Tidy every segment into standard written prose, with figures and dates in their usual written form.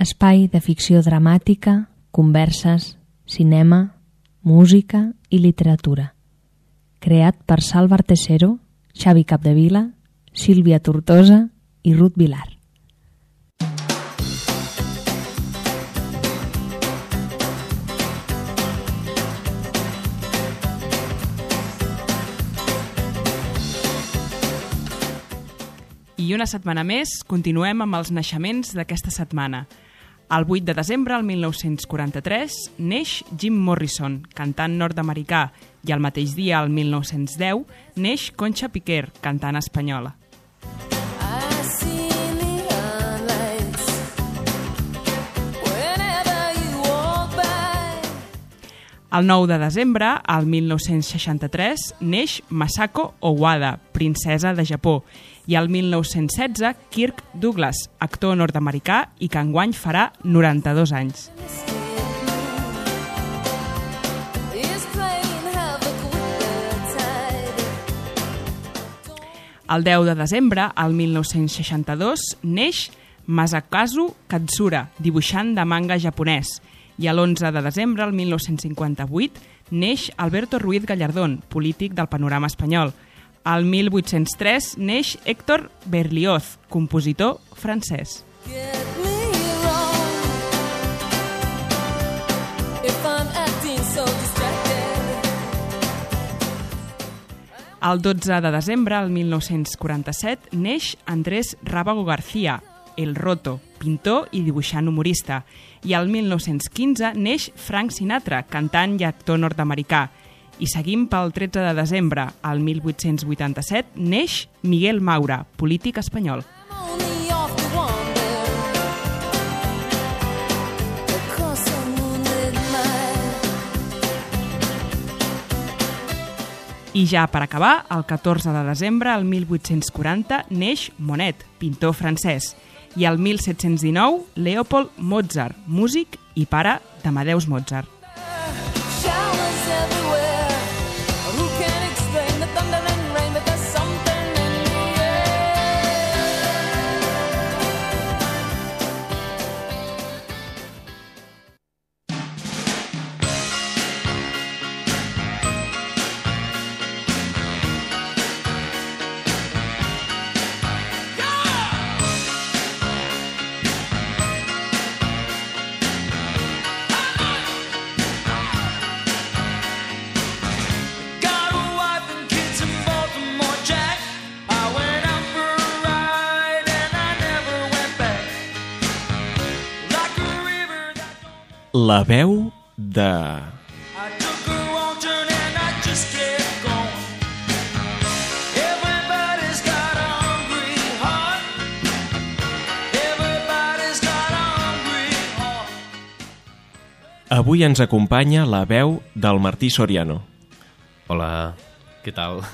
espai de ficció dramàtica, converses, cinema, música i literatura. Creat per Salva Artesero, Xavi Capdevila, Sílvia Tortosa i Ruth Vilar. I una setmana més continuem amb els naixements d'aquesta setmana. El 8 de desembre del 1943 neix Jim Morrison, cantant nord-americà, i el mateix dia, el 1910, neix Concha Piquer, cantant espanyola. El 9 de desembre, al 1963, neix Masako Owada, princesa de Japó, i el 1916, Kirk Douglas, actor nord-americà i que enguany farà 92 anys. El 10 de desembre, al 1962, neix Masakazu Katsura, dibuixant de manga japonès, i l'11 de desembre, el 1958, neix Alberto Ruiz Gallardón, polític del panorama espanyol. Al 1803 neix Héctor Berlioz, compositor francès. El 12 de desembre, el 1947, neix Andrés Rábago García, El Roto, pintor i dibuixant humorista. I el 1915 neix Frank Sinatra, cantant i actor nord-americà. I seguim pel 13 de desembre, al 1887, neix Miguel Maura, polític espanyol. I ja per acabar, el 14 de desembre, al 1840, neix Monet, pintor francès. I el 1719, Leopold Mozart, músic i pare d'Amadeus Mozart. La veu de... Avui ens acompanya la veu del Martí Soriano. Hola, què tal?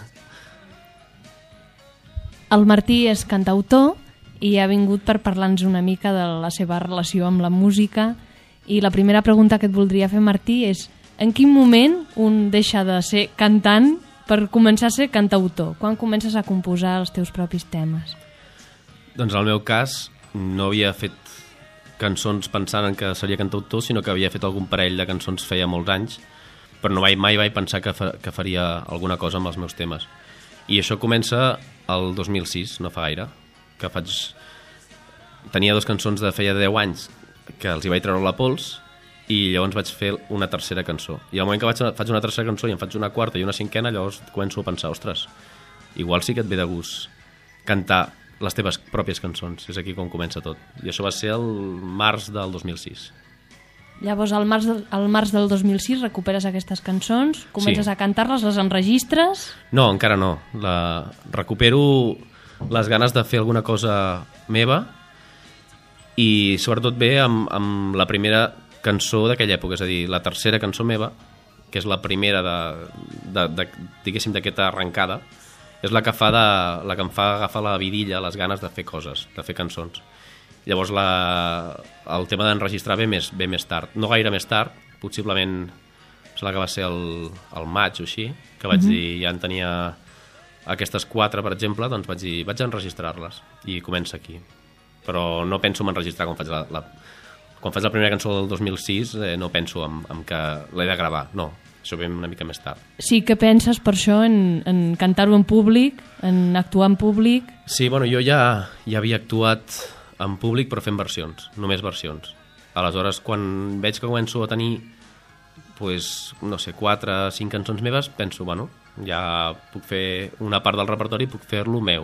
El Martí és cantautor i ha vingut per parlar-nos una mica de la seva relació amb la música. I la primera pregunta que et voldria fer, Martí, és en quin moment un deixa de ser cantant per començar a ser cantautor? Quan comences a composar els teus propis temes? Doncs en el meu cas no havia fet cançons pensant en que seria cantautor, sinó que havia fet algun parell de cançons feia molts anys, però mai vaig pensar que faria alguna cosa amb els meus temes. I això comença el 2006, no fa gaire, que tenia dues cançons de feia 10 anys que els hi vaig treure la pols i llavors vaig fer una tercera cançó. I al moment que faig una tercera cançó i em faig una quarta i una cinquena, llavors començo a pensar, ostres, igual sí que et ve de gust cantar les teves pròpies cançons. És aquí com comença tot. I això va ser el març del 2006. Llavors, al març del 2006 recuperes aquestes cançons, comences a cantar-les, les enregistres? No, encara no. Recupero les ganes de fer alguna cosa meva i sobretot ve amb la primera cançó d'aquella època, és a dir, la tercera cançó meva, que és la primera diguéssim, d'aquesta arrencada, és la que em fa agafar la vidilla, les ganes de fer coses, de fer cançons. Llavors el tema d'enregistrar ve més tard, no gaire més tard, possiblement sembla que va ser el maig o així, que vaig dir, ja en tenia aquestes 4, per exemple, doncs vaig enregistrar-les i comença aquí. Però no penso en enregistrar quan faig Quan faig la primera cançó del 2006 no penso en que l'he de gravar, no, això ve una mica més tard. Sí, què penses per això en cantar-ho en públic, en actuar en públic? Sí, bueno, jo ja havia actuat en públic però fent versions, només versions. Aleshores, quan veig que començo a tenir pues, no sé, 4 o 5 cançons meves, penso, bueno, ja puc fer una part del repertori i puc fer-lo meu.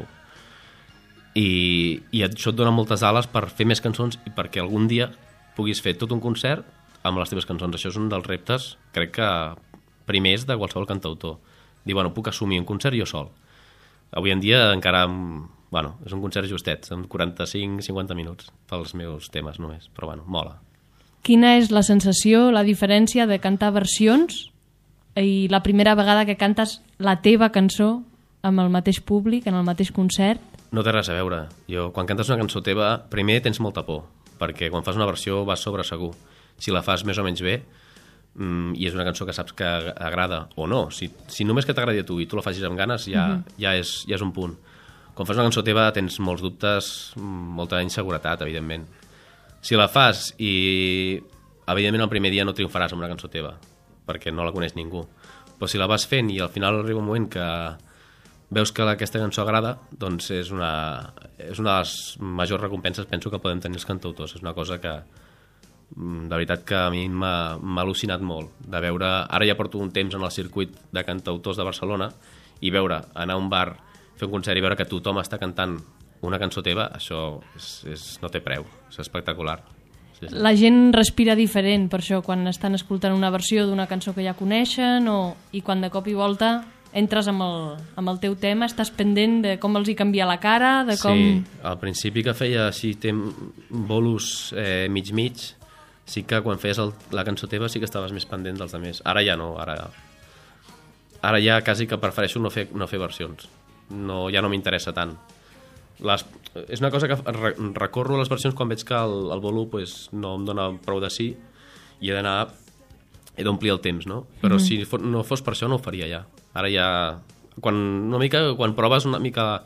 I això et dona moltes ales per fer més cançons i perquè algun dia puguis fer tot un concert amb les teves cançons. Això és un dels reptes, crec que primers de qualsevol cantautor. Dir, bueno, puc assumir un concert jo sol. Avui en dia encara, bueno, és un concert justet, amb 45-50 minuts pels meus temes només, però bueno, mola. Quina és la sensació, la diferència de cantar versions i la primera vegada que cantes la teva cançó amb el mateix públic, en el mateix concert? No té res a veure. Quan cantes una cançó teva, primer tens molta por, perquè quan fas una versió vas sobre segur. Si la fas més o menys bé, i és una cançó que saps que agrada o no, si només que t'agradi a tu i tu la facis amb ganes, ja és un punt. Quan fas una cançó teva tens molts dubtes, molta inseguretat, evidentment. Si la fas i, evidentment, el primer dia no triomfaràs amb una cançó teva, perquè no la coneix ningú. Però si la vas fent i al final arriba un moment que veus que aquesta cançó agrada, doncs és una de les majors recompenses, penso, que podem tenir els cantautors. És una cosa que, de veritat, que a mi m'ha al·lucinat molt, de veure, ara ja porto un temps en el circuit de cantautors de Barcelona, i veure, anar a un bar, fer un concert i veure que tothom està cantant una cançó teva, això no té preu, és espectacular. Sí. La gent respira diferent, per això, quan estan escoltant una versió d'una cançó que ja coneixen, i quan de cop i volta entres amb el teu tema, estàs pendent de com els hi canvia la cara, de com... Sí, al principi que feia així bolos mig, sí que quan feies la cançó teva sí que estaves més pendent dels altres. Ara ja no, ara ja quasi que prefereixo no fer versions. Ja no m'interessa tant. És una cosa que recorro a les versions quan veig que el bolo no em dona prou de sí i he d'omplir el temps, no? Però si no fos per això no ho faria ja. Ara ja, quan proves una mica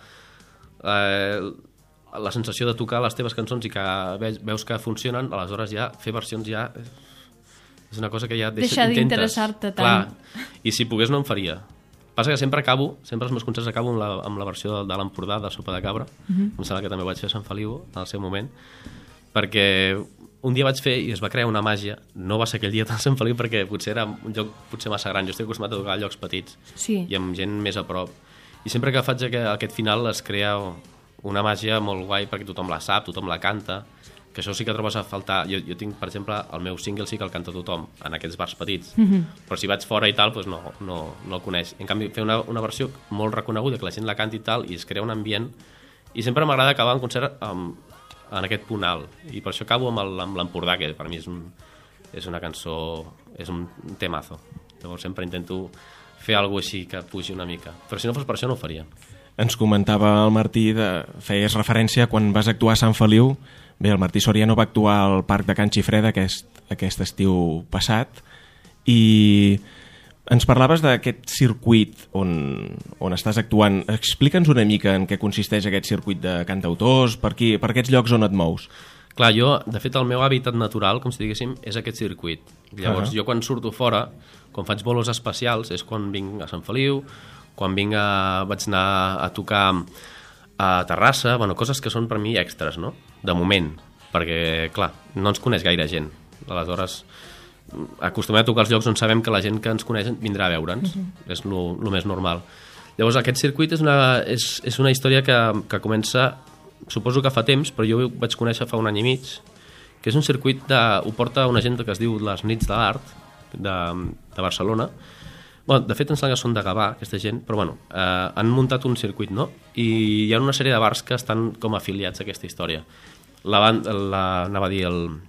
la sensació de tocar les teves cançons i que veus que funcionen, aleshores ja fer versions ja és una cosa que ja deixa d'interessar-te tant. Clar, i si pogués no em faria. Passa que sempre els meus concerts acabo amb la versió de l'Empordà, de Sopa de Cabra, em sembla que també ho vaig fer a Sant Feliu en el seu moment, perquè un dia vaig fer i es va crear una màgia. No va ser aquell dia de Sant Feliu perquè potser era un lloc massa gran. Jo estic acostumat a tocar a llocs petits i amb gent més a prop. I sempre que faig aquest final es crea una màgia molt guai perquè tothom la sap, tothom la canta, que això sí que trobes a faltar. Jo tinc, per exemple, el meu single sí que el canta tothom en aquests bars petits, però si vaig fora i tal, no el coneix. En canvi, fer una versió molt reconeguda, que la gent la canti i tal, i es crea un ambient, i sempre m'agrada acabar un concert en aquest punt alt, i per això acabo amb l'Empordà, que per mi és una cançó, és un temazo. Llavors sempre intento fer alguna cosa així que pugi una mica, però si no fos per això no ho faria. Ens comentava el Martí, feies referència quan vas actuar a Sant Feliu. Bé, el Martí Soriano va actuar al Parc de Can Xifreda aquest estiu passat, i ens parlaves d'aquest circuit on estàs actuant. Explica'ns una mica en què consisteix aquest circuit de cantautors, per aquests llocs on et mous. Clar, de fet, el meu hàbitat natural, com si diguéssim, és aquest circuit. Llavors, jo quan surto fora, quan faig bolos especials, és quan vinc a Sant Feliu, quan vaig anar a tocar a Terrassa, coses que són per mi extras, no? De moment, perquè, clar, no ens coneix gaire gent. Aleshores, acostumem a tocar els llocs on sabem que la gent que ens coneix vindrà a veure'ns. És el més normal. Llavors, aquest circuit és una història que comença, suposo que fa temps, però jo ho vaig conèixer fa un any i mig, que és un circuit ho porta una gent que es diu les Nits de l'Art de Barcelona. De fet, em sembla que són de Gavà, aquesta gent, però han muntat un circuit, no? I hi ha una sèrie de bars que estan com afiliats a aquesta història. Anava a dir,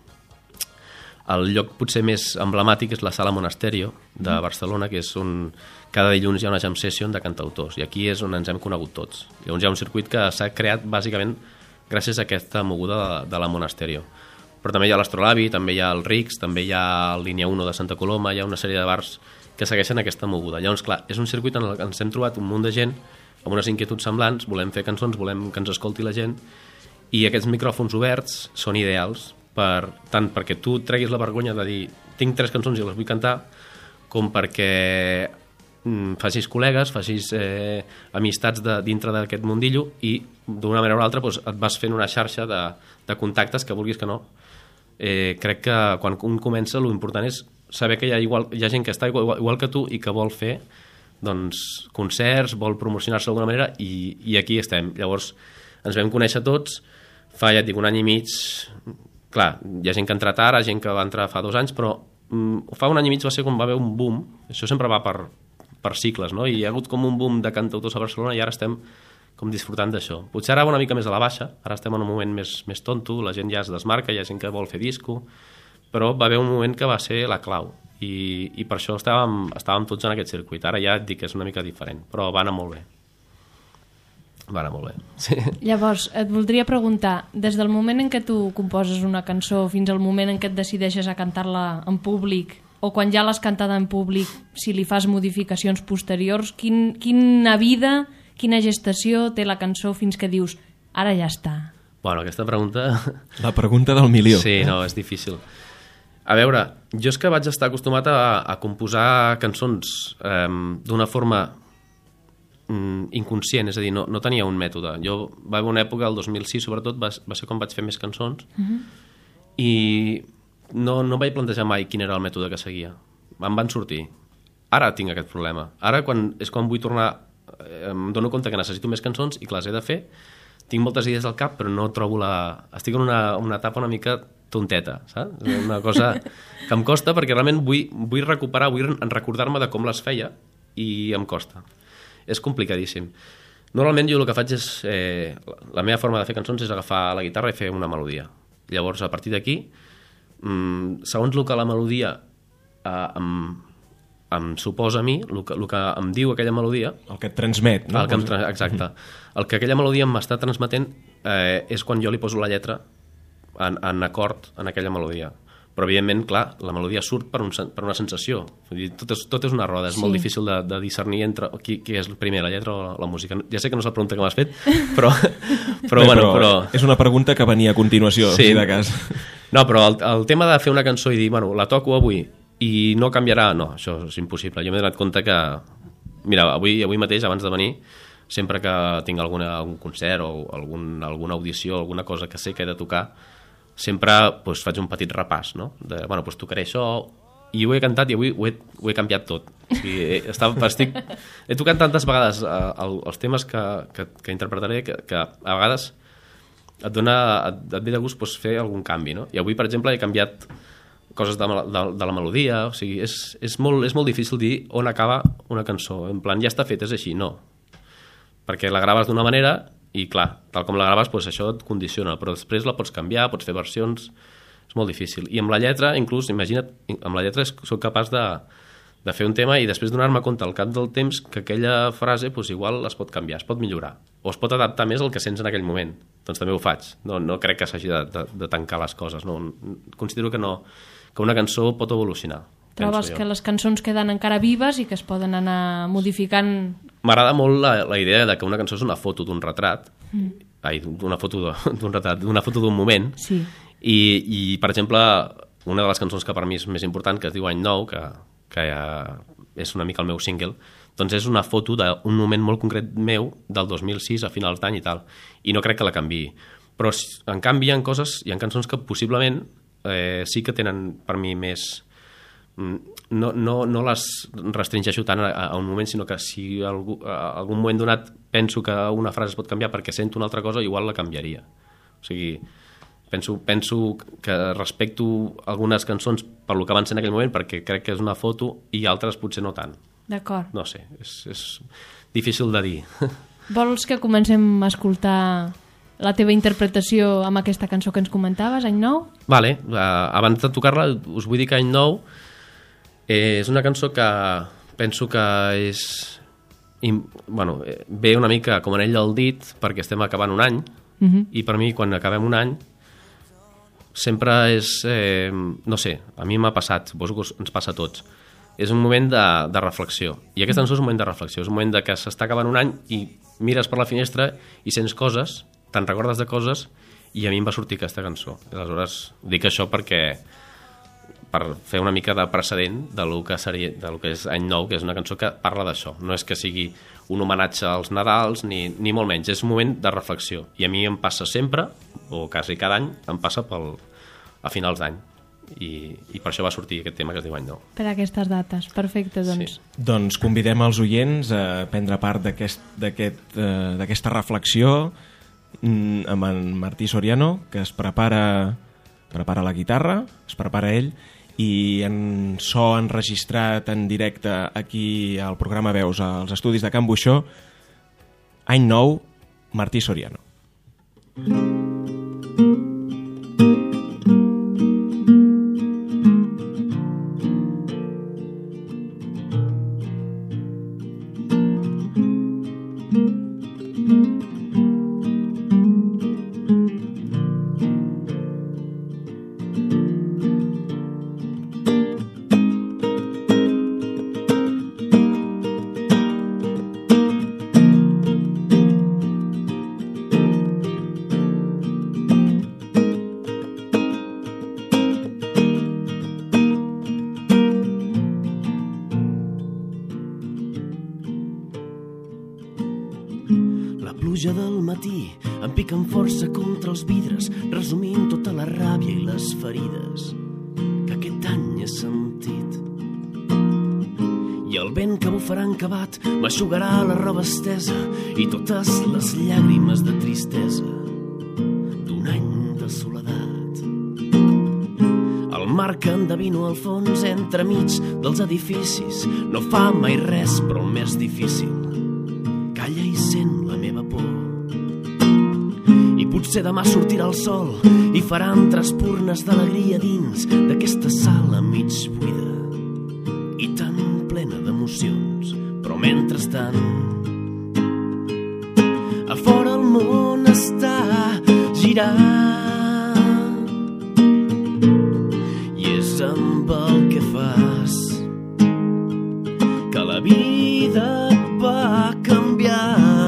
el lloc potser més emblemàtic és la Sala Monasterio de Barcelona, que és on cada dilluns hi ha una jam session de cantautors, i aquí és on ens hem conegut tots. Llavors hi ha un circuit que s'ha creat bàsicament gràcies a aquesta moguda de la Monasterio. Però també hi ha l'Astrolabi, també hi ha el Rix, també hi ha el Línia 1 de Santa Coloma, hi ha una sèrie de bars que segueixen aquesta moguda. Llavors, clar, és un circuit en el que ens hem trobat un munt de gent amb unes inquietuds semblants, volem fer cançons, volem que ens escolti la gent, i aquests micròfons oberts són ideals tant perquè tu treguis la vergonya de dir tinc 3 cançons i les vull cantar, com perquè facis col·legues, facis amistats dintre d'aquest mundillo i d'una manera o altra doncs, et vas fent una xarxa de contactes que vulguis que no. Crec que quan un comença l'important és saber que hi ha gent que està igual que tu i que vol fer doncs, concerts, vol promocionar-se d'alguna manera i aquí estem. Llavors ens vam conèixer tots fa, ja et dic, 1 any i mig. Clar, hi ha gent que ha entrat ara, gent que va entrar fa 2 anys, però fa 1 any i mig va ser quan va haver un boom. Això sempre va per cicles, no? I hi ha hagut com un boom de cantautors a Barcelona i ara estem com disfrutant d'això. Potser ara va una mica més a la baixa, ara estem en un moment més tonto, la gent ja es desmarca, hi ha gent que vol fer disco, però va haver un moment que va ser la clau i per això estàvem tots en aquest circuit. Ara ja et dic que és una mica diferent, però va anar molt bé. Va anar molt bé. Sí. Llavors, et voldria preguntar, des del moment en què tu composes una cançó fins al moment en què et decideixes a cantar-la en públic, o quan ja l'has cantada en públic, si li fas modificacions posteriors, quina vida, quina gestació té la cançó fins que dius, ara ja està? Bueno, aquesta pregunta... La pregunta del milió. Sí, no, és difícil. A veure, jo és que vaig estar acostumat a composar cançons d'una forma inconscient, és a dir, no tenia un mètode. Va haver una època, el 2006 sobretot, va ser quan vaig fer més cançons i no vaig plantejar mai quin era el mètode que seguia. Em van sortir. Ara tinc aquest problema. Ara és quan vull tornar, em dono compte que necessito més cançons i que les he de fer. Tinc moltes idees al cap, però no trobo estic en una etapa una mica tonteta, saps? Una cosa que em costa perquè realment vull recuperar, vull recordar-me de com les feia i em costa. És complicadíssim. Normalment jo el que faig és... la meva forma de fer cançons és agafar la guitarra i fer una melodia. Llavors, a partir d'aquí, segons el que la melodia em suposa a mi, el que em diu aquella melodia... El que et transmet, no? Exacte. El que aquella melodia m'està transmetent és quan jo li poso la lletra en acord en aquella melodia. Però, evidentment, clar, la melodia surt per una sensació. Vull dir, tot és una roda, és molt difícil de discernir entre qui és primer, la lletra o la música. Ja sé que no és la pregunta que m'has fet, però és una pregunta que venia a continuació, sí, si de cas. No, però el tema de fer una cançó i dir, bueno, la toco avui i no canviarà, no, això és impossible. Jo m'he donat compte que, mira, avui mateix, abans de venir, sempre que tinc algun concert o alguna audició, alguna cosa que sé que he de tocar, sempre doncs, faig un petit repàs, no? Bueno, doncs tocaré això, i ho he cantat i avui ho he canviat tot. O sigui, he tocat tantes vegades els temes que interpretaré que a vegades et ve de gust doncs, fer algun canvi, no? I avui, per exemple, he canviat coses de la melodia, o sigui, és molt difícil dir on acaba una cançó, en plan, ja està fet, és així, no. Perquè la graves d'una manera i, clar, tal com la graves, doncs això et condiciona, però després la pots canviar, pots fer versions, és molt difícil. I amb la lletra, inclús, imagina't, amb la lletra soc capaç de fer un tema i després donar-me compte al cap del temps que aquella frase, doncs, igual es pot canviar, es pot millorar, o es pot adaptar més al que sents en aquell moment. Doncs també ho faig. No crec que s'hagi de tancar les coses. No? Considero que una cançó pot evolucionar. Trobes que les cançons queden encara vives i que es poden anar modificant? M'agrada molt la idea de que una cançó és una foto d'un retrat, una foto d'un retrat, una foto d'un moment, sí. I, per exemple, una de les cançons que per mi és més important, que es diu Any Nou, que és una mica el meu single, doncs és una foto d'un moment molt concret meu del 2006 a finals d'any i tal, i no crec que la canviï. Però, en canvi, hi ha cançons que possiblement sí que tenen per mi més... No les restringeixo tant a un moment, sinó que si a algun moment donat penso que una frase es pot canviar perquè sento una altra cosa, igual la canviaria. O sigui, penso que respecto algunes cançons per lo que van ser en aquell moment perquè crec que és una foto i altres potser no tant. D'acord. No sé, és difícil de dir. Vols que comencem a escoltar la teva interpretació amb aquesta cançó que ens comentaves, Any Nou? Vale, abans de tocar-la us vull dir que Any Nou és una cançó que penso que és... Bueno, ve una mica com anell al dit perquè estem acabant un any i per mi quan acabem un any sempre és... no sé, a mi m'ha passat, suposo que ens passa a tots. És un moment de reflexió. I aquesta cançó és un moment de reflexió. És un moment que s'està acabant un any i mires per la finestra i sents coses, te'n recordes de coses i a mi em va sortir aquesta cançó. Aleshores, dic això perquè per fer una mica de precedent del que és Any Nou, que és una cançó que parla d'això. No és que sigui un homenatge als Nadals, ni molt menys. És un moment de reflexió. I a mi em passa sempre, o quasi cada any, em passa a finals d'any. I per això va sortir aquest tema que es diu Any Nou. Per aquestes dates, perfecte, doncs. Sí. Doncs convidem els oients a prendre part d'aquesta reflexió amb en Martí Soriano, que es prepara la guitarra, es prepara ell, i en so enregistrat en directe aquí al programa Veus, als estudis de Can Buixó, Any Nou, Martí Soriano. pluja del matí em pica amb força contra els vidres, resumint tota la ràbia i les ferides que aquest any he sentit. I el vent que bufarà encabat m'aixugarà la roba estesa i totes les llàgrimes de tristesa d'un any de soledat. El mar que endevino al fons entremig dels edificis no fa mai res, però el més difícil calla i sent la meva por. I potser demà sortirà el sol i farà entre espurnes d'alegria dins d'aquesta sala mig buida i tan plena d'emocions. Però mentrestant, a fora el món està girant i és amb el que fas que la vida et va canviar.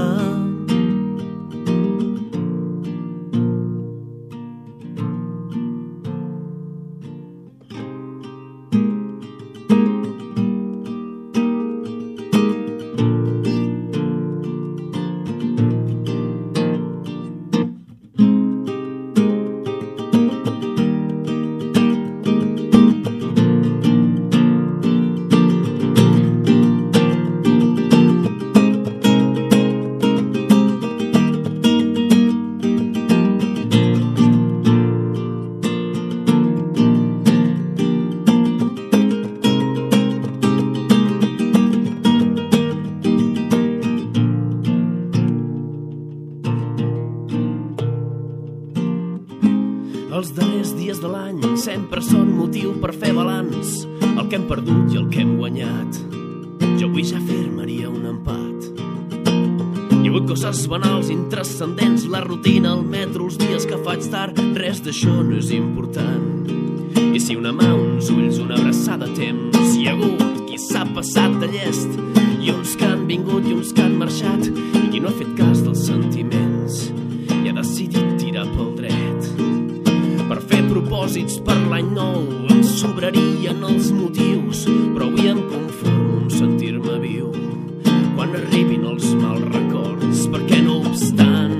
Els darrers dies de l'any sempre són motiu per fer balanç, el que hem perdut i el que hem guanyat. Jo avui ja firmaria un empat. Hi ha hagut coses banals, intranscendents, la rutina, el metro, els dies que faig tard, res d'això no és important. I si una mà, uns ulls, una abraçada temps, hi ha hagut qui s'ha passat de llest, i uns que han vingut i uns que han marxat, i qui no ha fet cas dels sentiments i ha decidit tirar pel dret. Per fer propòsits per l'any nou em sobrarien els motius, però avui em conformo amb sentir-me viu quan arribin els mals records, perquè no obstant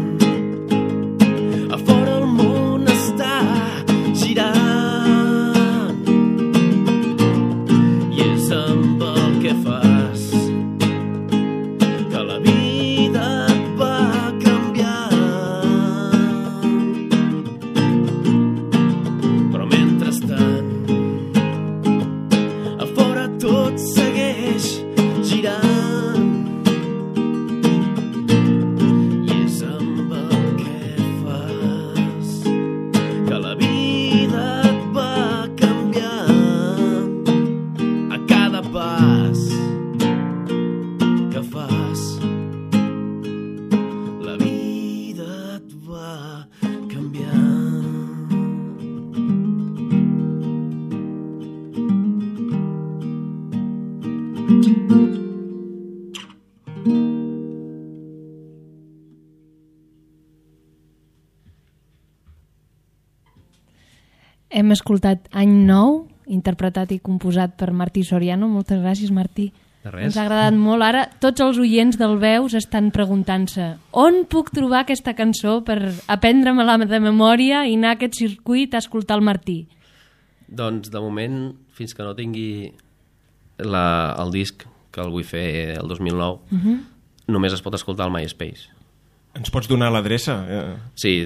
a fora el món està girant i és amb el que fas que la vida et va canviar. Però mentrestant a fora tot segueix girant i és amb el que fas que la vida et va canviar. A cada pas que fas la vida et va canviar. hem escoltat Any Nou, interpretat i composat per Martí Soriano. Moltes gràcies, Martí. De res. Ens ha agradat molt. Ara tots els oients del Veus estan preguntant-se on puc trobar aquesta cançó per aprendre-me-la de memòria i anar a aquest circuit a escoltar el Martí. Doncs, de moment, fins que no tingui el disc, que el vull fer el 2009, només es pot escoltar al MySpace. Ens pots donar l'adreça? Sí,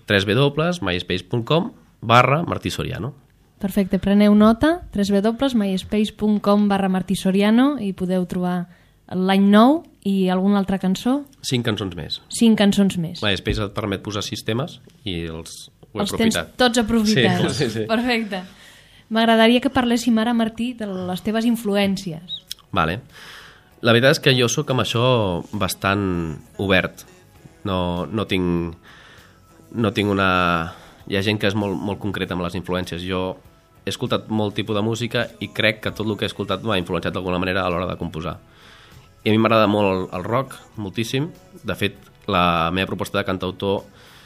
www.myspace.com/Martí Soriano. Perfecte, preneu nota, www.myspace.com/Martí Soriano i podeu trobar l'Any Nou i alguna altra cançó. 5 cançons més. 5 cançons més. MySpace et permet posar 6 temes i ho he Els aprofitat. tens tots aprofitats. Sí. Perfecte. M'agradaria que parléssim ara, Martí, de les teves influències. Vale. La veritat és que jo sóc amb això bastant obert. No tinc una... Hi ha gent que és molt concreta amb les influències. Jo he escoltat molt tipus de música i crec que tot el que he escoltat m'ha influenciat d'alguna manera a l'hora de composar. I a mi m'agrada molt el rock, moltíssim. De fet, la meva proposta de cantautor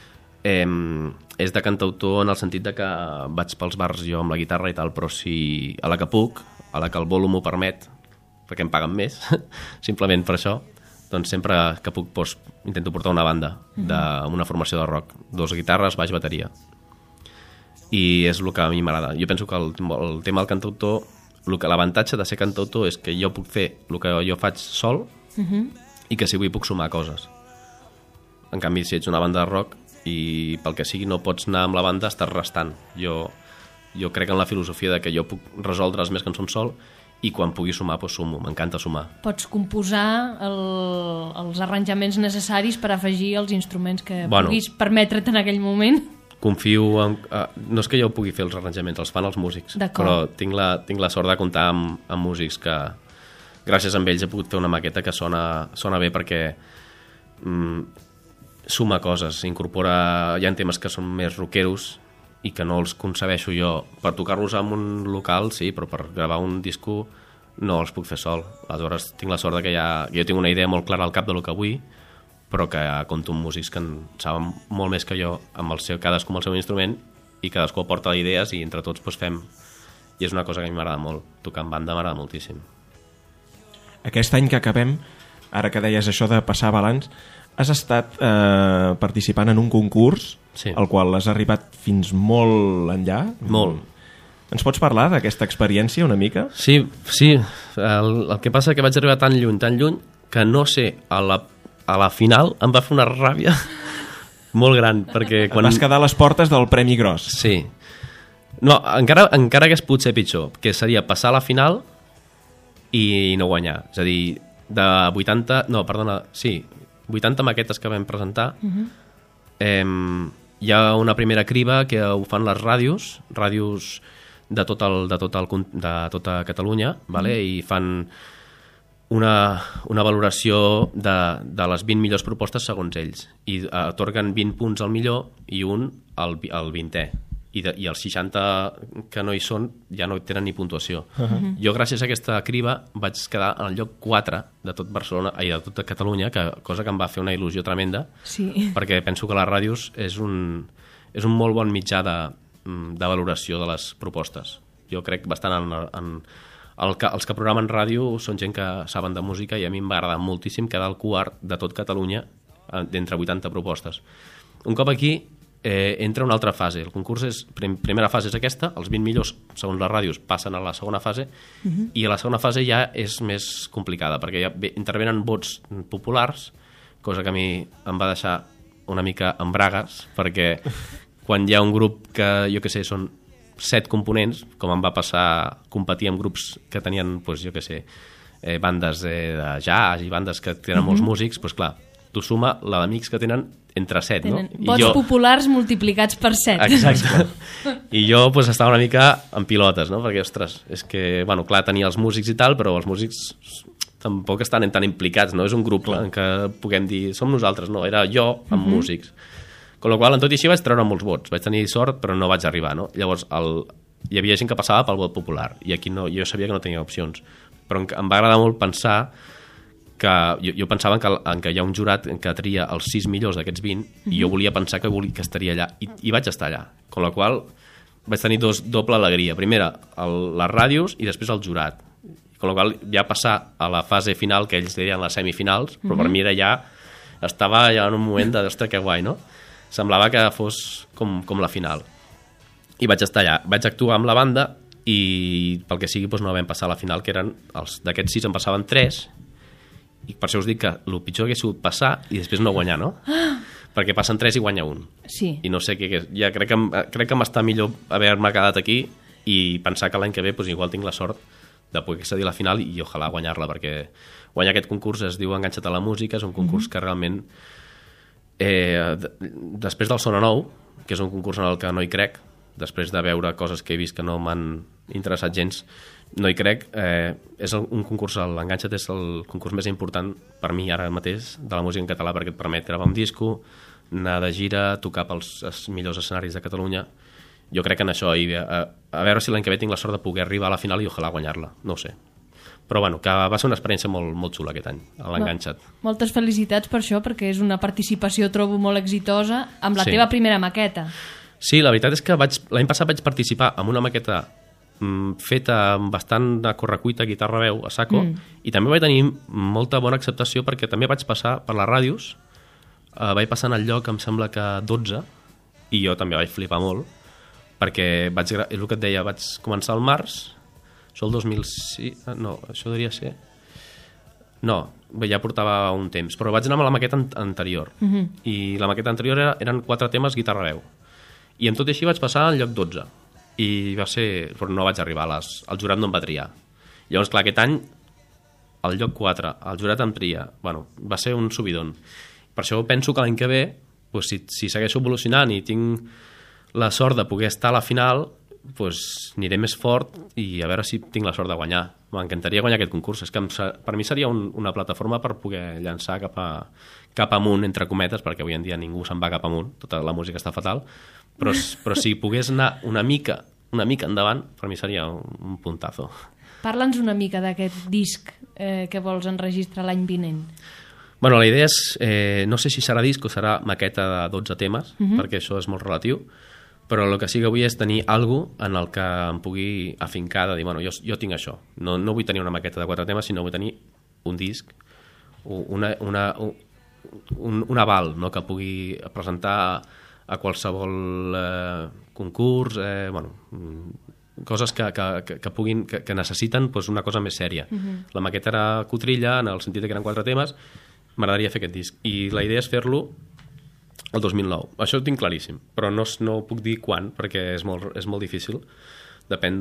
és de cantautor en el sentit de que vaig pels bars jo amb la guitarra i tal, però si a la que puc, a la que el volum m'ho permet, perquè em paguen més, simplement per això, doncs sempre que puc intento portar una banda d'una formació de rock, 2 guitarres, baix, bateria. I és el que a mi m'agrada. Jo penso que el tema del cantautor, l'avantatge de ser cantautor és que jo puc fer el que jo faig sol i que si vull puc sumar coses. En canvi, si ets una banda de rock i pel que sigui no pots anar amb la banda, estàs restant. Jo crec en la filosofia de que jo puc resoldre les meves cançons sol i quan pugui sumar, doncs sumo. M'encanta sumar. Pots composar els arranjaments necessaris per afegir els instruments que puguis permetre't en aquell moment. Confio en... no és que jo pugui fer els arranjaments, els fan els músics. Però tinc la sort de comptar amb músics que gràcies a ells he pogut fer una maqueta que sona bé perquè suma coses, incorpora... Hi ha temes que són més rockeros i que no els concebeixo jo. Per tocar-los en un local, sí, però per gravar un disco no els puc fer sol. Aleshores, tinc la sort de que jo tinc una idea molt clara al cap de lo que vull, però que compto amb músics que en saben molt més que jo, cadascú amb el seu instrument, i cadascú aporta idees i entre tots fem. I és una cosa que a mi m'agrada molt. Tocar en banda m'agrada moltíssim. Aquest any que acabem, ara que deies això de passar balanç, has estat participant en un concurs, sí, al qual has arribat fins molt enllà. Molt. Ens pots parlar d'aquesta experiència una mica? Sí. El que passa és que vaig arribar tan lluny, que no sé, a la final em va fer una ràbia molt gran, perquè quan... Vas quedar a les portes del Premi Gros. Sí. No, encara hagués pogut ser pitjor, que seria passar a la final i no guanyar. És a dir, de 80 maquetes que vam presentar, hi ha una primera criba que ho fan les ràdios de tota Catalunya, vale? I fan una valoració de les 20 millors propostes segons ells, i atorguen 20 punts al millor i un al 20è, i els 60 que no hi són ja no tenen ni puntuació. Jo gràcies a aquesta criba vaig quedar en el lloc 4 de tot Barcelona i de tota Catalunya, cosa que em va fer una il·lusió tremenda, sí, perquè penso que les ràdios és un molt bon mitjà de valoració de les propostes. Jo crec bastant els que programen ràdio són gent que saben de música, i a mi em va agradar moltíssim quedar al quart de tot Catalunya d'entre 80 propostes. Un cop aquí entra una altra fase. El concurs primera fase és aquesta, els 20 millors segons les ràdios passen a la segona fase, i a la segona fase ja és més complicada perquè ja intervenen vots populars, cosa que a mi em va deixar una mica en bragues, perquè quan hi ha un grup que jo que sé són 7 components, com em va passar competir amb grups que tenien bandes de jazz i bandes que tenen molts músics, doncs clar, tu suma la d'amics que tenen entre 7, no? Vots populars multiplicats per 7. Exacte. I jo estava una mica en pilotes, no? Perquè, ostres, és que, clar, tenia els músics i tal, però els músics tampoc estan tan implicats, no? És un grup en què puguem dir, som nosaltres, no? Era jo amb músics. Con la qual, en tot i així, vaig treure molts vots. Vaig tenir sort, però no vaig arribar, no? Llavors, hi havia gent que passava pel vot popular, i aquí jo sabia que no tenia opcions. Però em va agradar molt pensar que jo pensava que hi ha un jurat que tria els 6 millors d'aquests 20, i jo volia pensar que estaria allà, i vaig estar allà. Con la qual, vaig tenir doble alegria. Primera, les ràdios i després el jurat. Con la qual ja passar a la fase final, que ells deien les semifinals, però per mi era ja... Estava ja en un moment de, ostres, que guai, no? Semblava que fos com la final. I vaig estar allà. Vaig actuar amb la banda i pel que sigui doncs no vam passar a la final, que eren d'aquests 6 en passaven 3, i per això us dic que el pitjor hagués sigut passar i després no guanyar, no? Perquè passen 3 i guanya 1. Sí. I no sé què... Ja crec que m'està millor haver-me quedat aquí i pensar que l'any que ve doncs, igual tinc la sort de poder accedir a la final i ojalà guanyar-la, perquè guanyar aquest concurs es diu Enganxa't a la música, és un concurs que realment després del Sona Nou, que és un concurs en el que no hi crec, després de veure coses que he vist que no m'han interessat gens, no hi crec, és un concurs, l'Enganxa't és el concurs més important per mi ara mateix de la música en català, perquè et permet gravar un disco, anar de gira, tocar pels millors escenaris de Catalunya. Jo crec en això, i a veure si l'any que ve tinc la sort de poder arribar a la final i ojalà guanyar-la, no ho sé. Però bueno, que va ser una experiència molt, molt xula aquest any, a l'Enganxa't. Moltes felicitats per això, perquè és una participació, trobo, molt exitosa, amb la teva primera maqueta. Sí, la veritat és que l'any passat vaig participar amb una maqueta feta amb bastant a correcuita, guitarra-veu, a saco, i també vaig tenir molta bona acceptació perquè també vaig passar per les ràdios, vaig passar en el lloc, em sembla que 12, i jo també vaig flipar molt, perquè és el que et deia, vaig començar al març, això el 2006, no, això devia ser... No, ja portava un temps, però vaig anar amb la maqueta anterior, i la maqueta anterior eren 4 temes guitarra-veu, i amb tot així vaig passar al lloc 12, i va ser... però no vaig arribar, el jurat no em va triar. Llavors, clar, aquest any, al lloc 4, el jurat em tria, bueno, va ser un subidon. Per això penso que l'any que ve, doncs, si segueixo evolucionant i tinc la sort de poder estar a la final, doncs aniré més fort i a veure si tinc la sort de guanyar. M'encantaria guanyar aquest concurs. És que per mi seria una plataforma per poder llançar cap amunt, entre cometes, perquè avui en dia ningú se'n va cap amunt, tota la música està fatal, però si pogués anar una mica endavant, per mi seria un puntazo. Parla'ns una mica d'aquest disc que vols enregistrar l'any vinent. Bueno, la idea és, no sé si serà disc o serà maqueta de 12 temes, perquè això és molt relatiu, però el que sí que vull és tenir alguna cosa en el que em pugui afincar de dir, bueno, jo tinc això. No vull tenir una maqueta de 4 temes, sinó vull tenir un disc, un aval, no?, que pugui presentar a qualsevol concurs, coses que necessiten doncs, una cosa més sèria. La maqueta era cotrilla, en el sentit que eren 4 temes, m'agradaria fer aquest disc. I la idea és fer-lo el 2009. Això ho tinc claríssim, però no puc dir quan, perquè és molt difícil. Depèn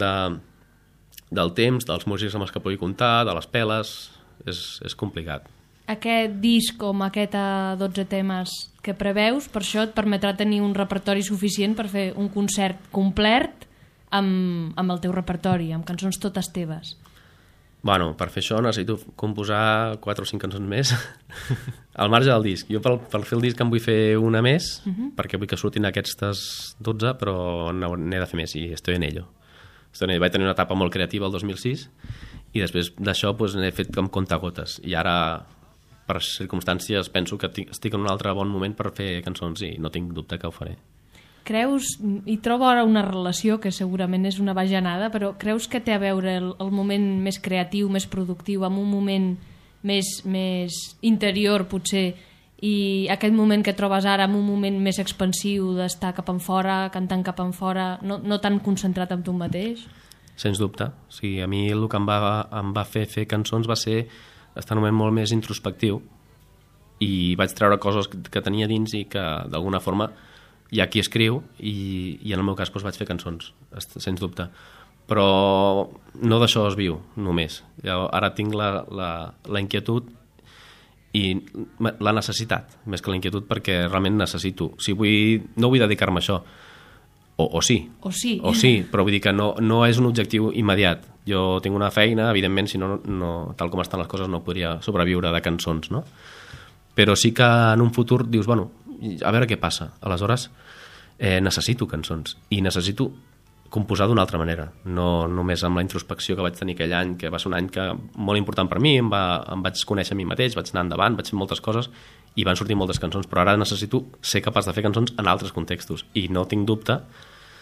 del temps, dels músics amb els que pugui comptar, de les peles, és complicat. Aquest disc o maqueta 12 temes que preveus, per això et permetrà tenir un repertori suficient per fer un concert complet amb el teu repertori, amb cançons totes teves. Bueno, per fer això necessito composar 4 o 5 cançons més al marge del disc. Jo per fer el disc em vull fer una més, perquè vull que surtin aquestes 12, però n'he de fer més i estoy en ello. Vaig tenir una etapa molt creativa el 2006 i després d'això n'he fet com contagotes. I ara, per circumstàncies, penso que estic en un altre bon moment per fer cançons i no tinc dubte que ho faré. Creus, i trobo ara una relació que segurament és una bajanada, però creus que té a veure el moment més creatiu, més productiu, amb un moment més interior, potser, i aquest moment que trobes ara amb un moment més expansiu d'estar cap enfora, cantant cap enfora, no tan concentrat en tu mateix? Sens dubte. O sigui, a mi el que em va fer cançons va ser estar en un moment molt més introspectiu i vaig treure coses que tenia dins i que d'alguna forma hi ha qui escriu i en el meu cas doncs, vaig fer cançons, sens dubte. Però no d'això es viu, només. Ara tinc la inquietud i la necessitat, més que la inquietud, perquè realment necessito. Si no vull dedicar-me a això, o sí. O sí, però vull dir que no és un objectiu immediat. Jo tinc una feina, evidentment, si no, tal com estan les coses, no podria sobreviure de cançons, no? Però sí que en un futur dius, bueno, a veure què passa. Aleshores, necessito cançons i necessito composar d'una altra manera, no només amb la introspecció que vaig tenir aquell any, que va ser un any molt important per mi, em vaig conèixer a mi mateix, vaig anar endavant, vaig fer moltes coses i van sortir moltes cançons, però ara necessito ser capaç de fer cançons en altres contextos i no tinc dubte,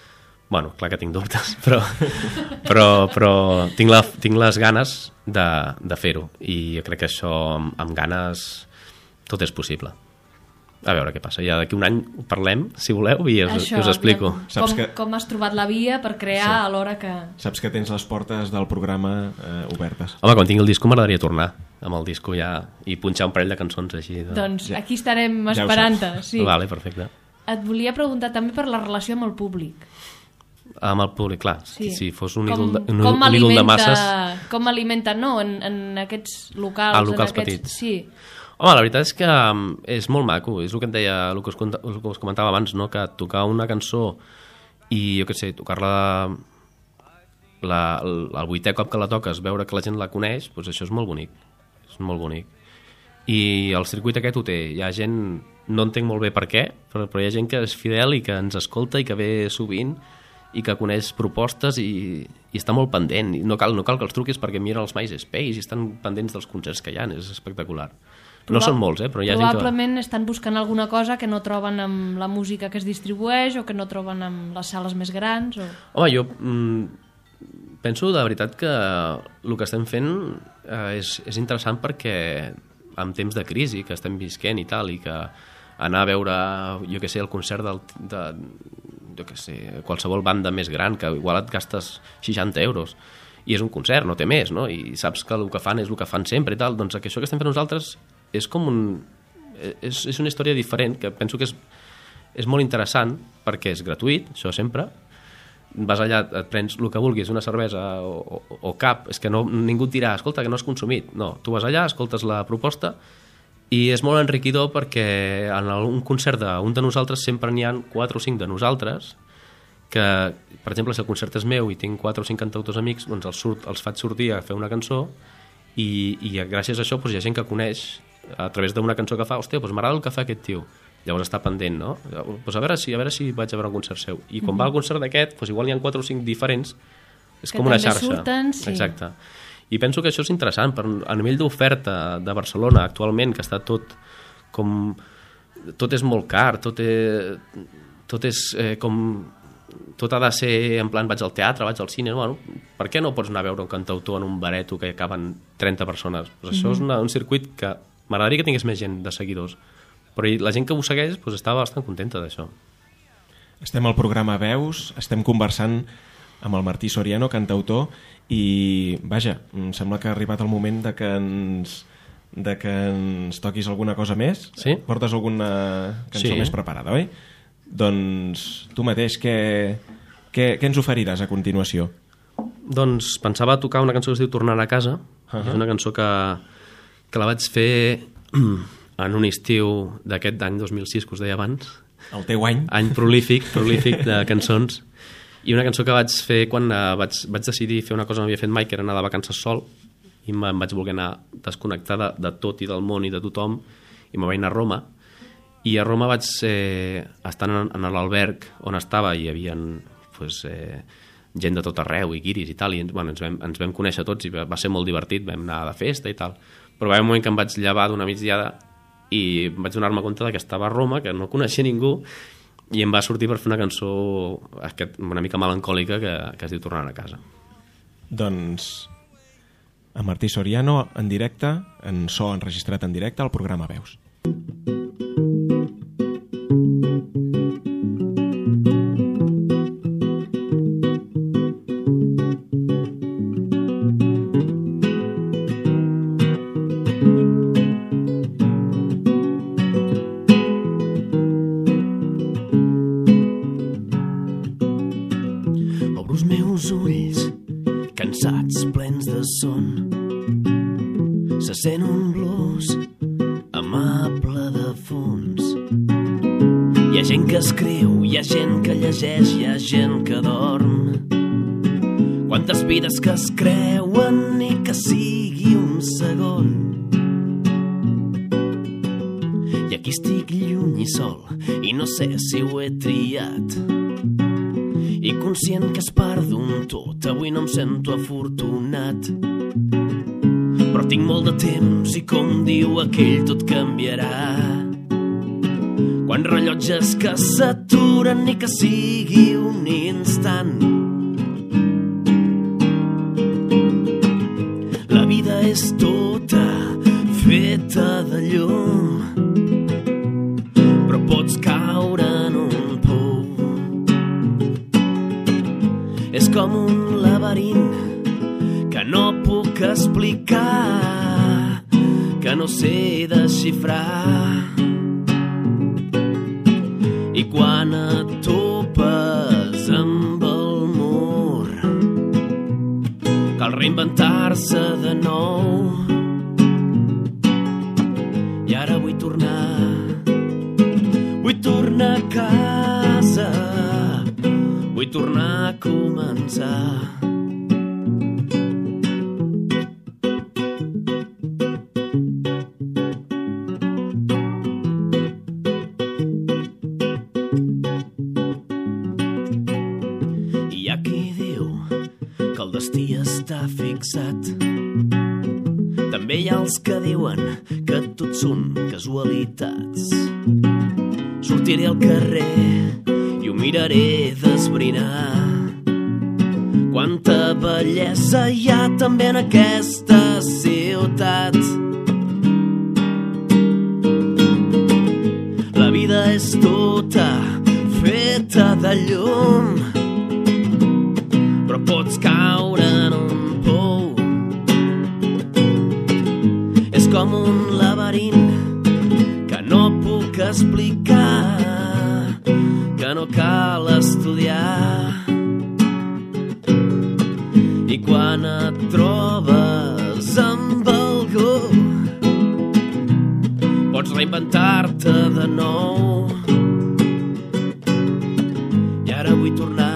Bueno, clar que tinc dubtes, però tinc les ganes de fer-ho, i jo crec que això amb ganes tot és possible. A veure què passa. Ja d'aquí un any parlem, si voleu, i us explico. Com has trobat la via per crear a l'hora que... Saps que tens les portes del programa obertes. Home, quan tingui el disco m'agradaria tornar amb el disco ja i punxar un parell de cançons així. Doncs aquí estarem esperant-te. Sí. Vale, perfecte. Et volia preguntar també per la relació amb el públic. Amb el públic, clar. Sí. Si fos un ídol de masses... Com alimenta, no? En aquests locals. A locals petits. Sí. Home, la veritat és que és molt maco, és el que et deia, el que us comentava abans, no? Que tocar una cançó i, jo què sé, tocar-la el 8è cop que la toques, veure que la gent la coneix, doncs això és molt bonic. És molt bonic. I el circuit aquest ho té. Hi ha gent, no entenc molt bé per què, però hi ha gent que és fidel i que ens escolta i que ve sovint i que coneix propostes i està molt pendent. I no cal que els truquis perquè miren els MySpace i estan pendents dels concerts que hi ha. És espectacular. No són molts, però hi ha gent que... Probablement estan buscant alguna cosa que no troben amb la música que es distribueix o que no troben amb les sales més grans. Home, jo penso de veritat que el que estem fent és interessant perquè en temps de crisi que estem visquent i tal, i que anar a veure, jo què sé, el concert jo què sé, qualsevol banda més gran, que igual et gastes 60 euros, i és un concert, no té més, no? I saps que el que fan és el que fan sempre i tal, doncs que això que estem fent nosaltres és com és una història diferent, que penso que és molt interessant, perquè és gratuït, això sempre, vas allà, et prens el que vulguis, una cervesa o cap, és que ningú et dirà, escolta, que no has consumit. No, tu vas allà, escoltes la proposta, i és molt enriquidor perquè en un concert d'un de nosaltres sempre n'hi ha 4 o 5 de nosaltres que, per exemple, si el concert és meu i tinc 4 o 5 cantautors amics, doncs els faig sortir a fer una cançó i gràcies a això doncs, hi ha gent que coneix a través d'una cançó que fa, hòstia, doncs m'agrada el que fa aquest tio, llavors està pendent, no? Doncs a veure si vaig a veure un concert seu, i quan va al concert d'aquest, doncs igual n'hi ha 4 o 5 diferents, és com una xarxa. Surten, sí. Exacte. I penso que això és interessant, a nivell d'oferta de Barcelona actualment, que està tot és molt car, tot és com... Tot ha de ser, en plan, vaig al teatre, vaig al cine, bueno, per què no pots anar a veure un cantautor en un bareto que acaben 30 persones? Pues això és un circuit que m'agradaria que tingués més gent de seguidors, però la gent que ho segueix pues, estava bastant contenta d'això. Estem al programa Veus, estem conversant amb el Martí Soriano, cantautor, i vaja, em sembla que ha arribat el moment de que ens toquis alguna cosa més. Sí? Portes alguna cançó més preparada, oi? Doncs tu mateix, què ens oferiràs a continuació? Doncs pensava tocar una cançó que es diu Tornar a casa. És una cançó que la vaig fer en un estiu d'aquest any 2006 que us deia abans. El teu any. Any prolífic de cançons. I una cançó que vaig fer quan vaig decidir fer una cosa que no havia fet mai, que era anar de vacances sol, i em vaig voler anar desconnectada de tot i del món i de tothom, i me vaig anar a Roma. I a Roma vaig estar en l'alberg on estava, i hi havia gent de tot arreu, i guiris i tal, i ens vam conèixer tots i va ser molt divertit, vam anar de festa i tal. Però va haver un moment que em vaig llevar d'una migdiada i vaig donar-me compte que estava a Roma, que no coneixia ningú, i em va sortir per fer una cançó una mica melancòlica que es diu Tornar a casa. Doncs a Martí Soriano en directe, en so enregistrat en directe al programa Veus. Obro els meus ulls, cansats, plens de son. Se sent un blues amable de fons. Hi ha gent que escriu, hi ha gent que llegeix, hi ha gent que dorm. Quantes vides que es creuen ni que sigui un segon. I aquí estic lluny i sol, i no sé si ho he triat. I conscient que és part d'un tot, avui no em sento afortunat. Però tinc molt de temps i com diu aquell tot canviarà. Quan rellotges que s'aturen ni que sigui un instant. La vida és tota feta de llum, però pots caure en un pou. És com un laberint que no puc explicar, que no sé desxifrar. I quan et topes amb el mur, cal reinventar-se de nou. I ara vull tornar a casa, vull tornar a començar. Hi ha qui diu que el destí està fixat. També hi ha els que diuen que tot són casualitats. Sortiré al carrer i ho miraré d'esbrinar. Quanta bellesa hi ha també en aquesta ciutat. La vida és tota feta de llum, però pots caure en un pou. És com un laberint que no puc explicar, que no cal estudiar. I quan et trobes amb algú, pots reinventar-te de nou. I ara vull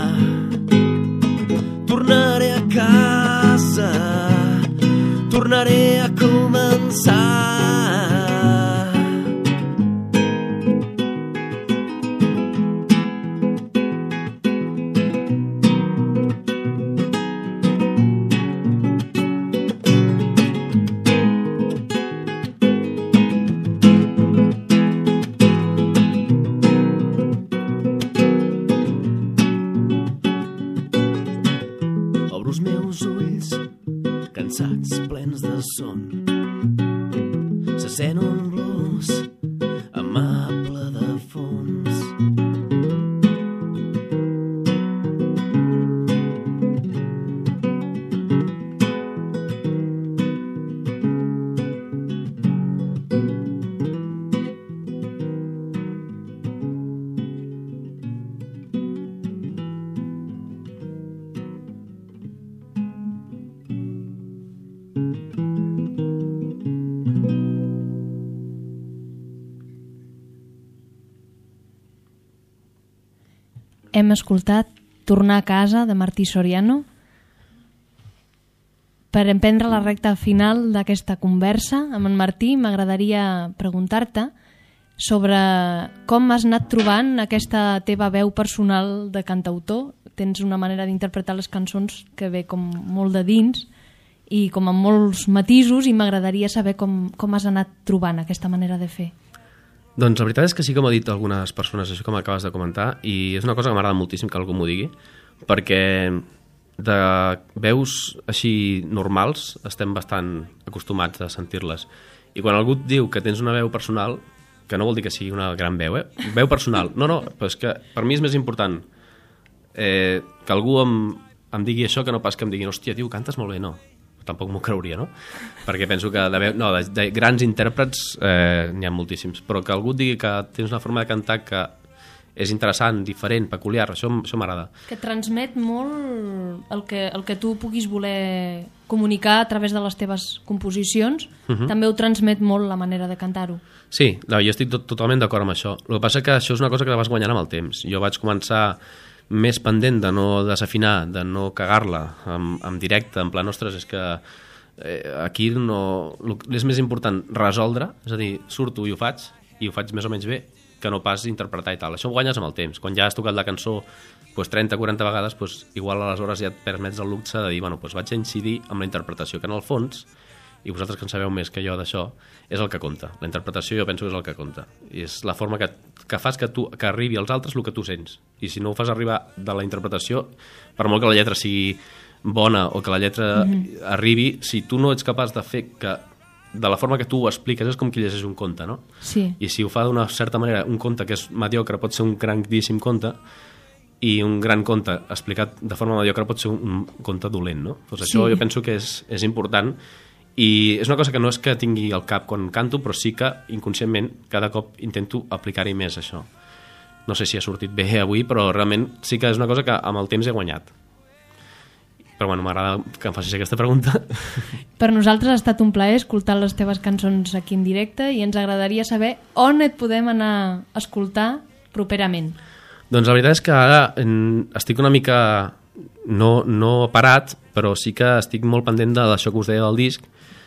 tornaré a casa, tornaré a començar. Obro els meus ulls, cansats, plens de son. Se sent un blues amable de fons. Hem escoltat Tornar a casa, de Martí Soriano. Per emprendre la recta final d'aquesta conversa amb en Martí, m'agradaria preguntar-te sobre com has anat trobant aquesta teva veu personal de cantautor. Tens una manera d'interpretar les cançons que ve com molt de dins i com amb molts matisos, i m'agradaria saber com has anat trobant aquesta manera de fer. Doncs la veritat és que sí que m'ho ha dit algunes persones, això que m'acabes de comentar, i és una cosa que m'agrada moltíssim que algú m'ho digui, perquè de veus així normals estem bastant acostumats a sentir-les. I quan algú et diu que tens una veu personal, que no vol dir que sigui una gran veu, veu personal. No, però és que per mi és més important que algú em digui això que no pas que em diguin, hòstia, tio, cantes molt bé, no. Tampoc m'ho creuria, no? Perquè penso que de grans intèrprets n'hi ha moltíssims, però que algú et digui que tens una forma de cantar que és interessant, diferent, peculiar, això m'agrada. Que transmet molt el que tu puguis voler comunicar a través de les teves composicions, també ho transmet molt la manera de cantar-ho. Sí, jo estic totalment d'acord amb això. El que passa que això és una cosa que vas guanyant amb el temps. Jo vaig començar més pendent de no desafinar, de no cagar-la en directe, en plan, ostres, és que aquí és més important resoldre, és a dir, surto i ho faig més o menys bé, que no pas interpretar i tal. Això ho guanyes amb el temps. Quan ja has tocat la cançó 30-40 vegades, igual aleshores ja et permets el luxe de dir, vaig a incidir amb la interpretació, que en el fons i vosaltres que en sabeu més que jo d'això, és el que compta. La interpretació jo penso que és el que compta. I és la forma que fas que arribi als altres el que tu sents. I si no ho fas arribar de la interpretació, per molt que la lletra sigui bona o que la lletra arribi, si tu no ets capaç de fer que de la forma que tu ho expliques, és com qui llegeix un conte, no? Sí. I si ho fa d'una certa manera, un conte que és mediocre pot ser un grandíssim conte, i un gran conte explicat de forma mediocre pot ser un conte dolent, no? Doncs això jo penso que és important, i és una cosa que no és que tingui al cap quan canto, però sí que inconscientment cada cop intento aplicar-hi més això. No sé si ha sortit bé avui, però realment sí que és una cosa que amb el temps he guanyat. Però bueno, m'agrada que em facis aquesta pregunta. Per nosaltres ha estat un plaer escoltar les teves cançons aquí en directe i ens agradaria saber on et podem anar a escoltar properament. Doncs la veritat és que ara estic una mica no parat, però sí que estic molt pendent d'això que us deia del disc